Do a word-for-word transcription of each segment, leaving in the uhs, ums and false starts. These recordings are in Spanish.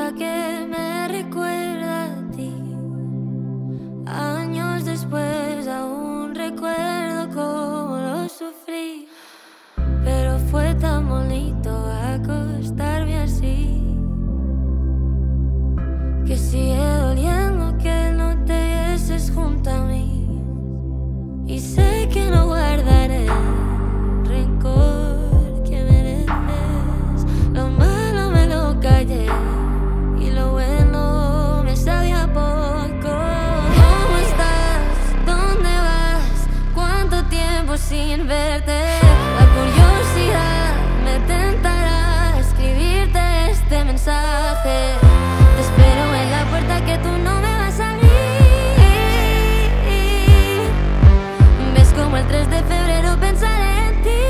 boca que me recuerda a ti. Años después aún recuerdo cómo lo sufrí, pero fue tan bonito acostarme así, que sigue doliendo que no te vieses junto a mí. Y sé que no guardaré el rencor que mereces. Lo malo me lo callé y lo bueno me sabía poco. ¿Cómo estás? ¿Dónde vas? ¿Cuánto tiempo sin verte? La curiosidad me tentará escribirte este mensaje. Te espero en la puerta que tú no me vas a abrir. Ves como el tres de febrero pensaré en ti.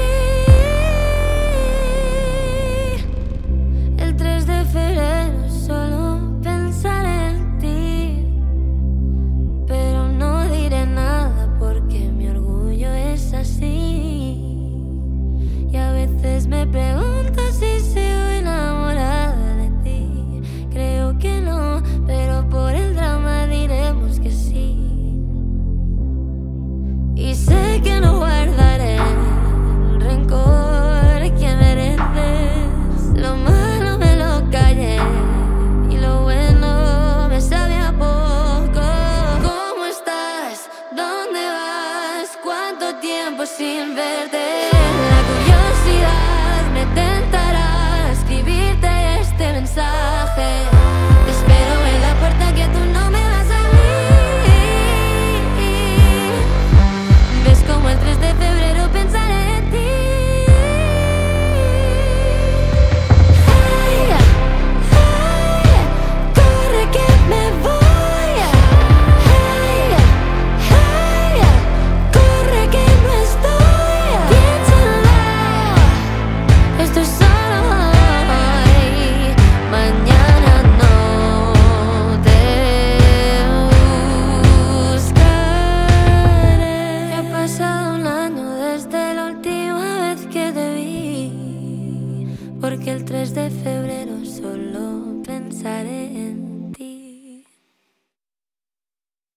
El tres de febrero solo pensaré en ti. Pero no diré nada porque mi orgullo es así. Y a veces me pregunto si sigo enamorada de ti. Creo que no, pero por el drama diremos que sí. Y sé que no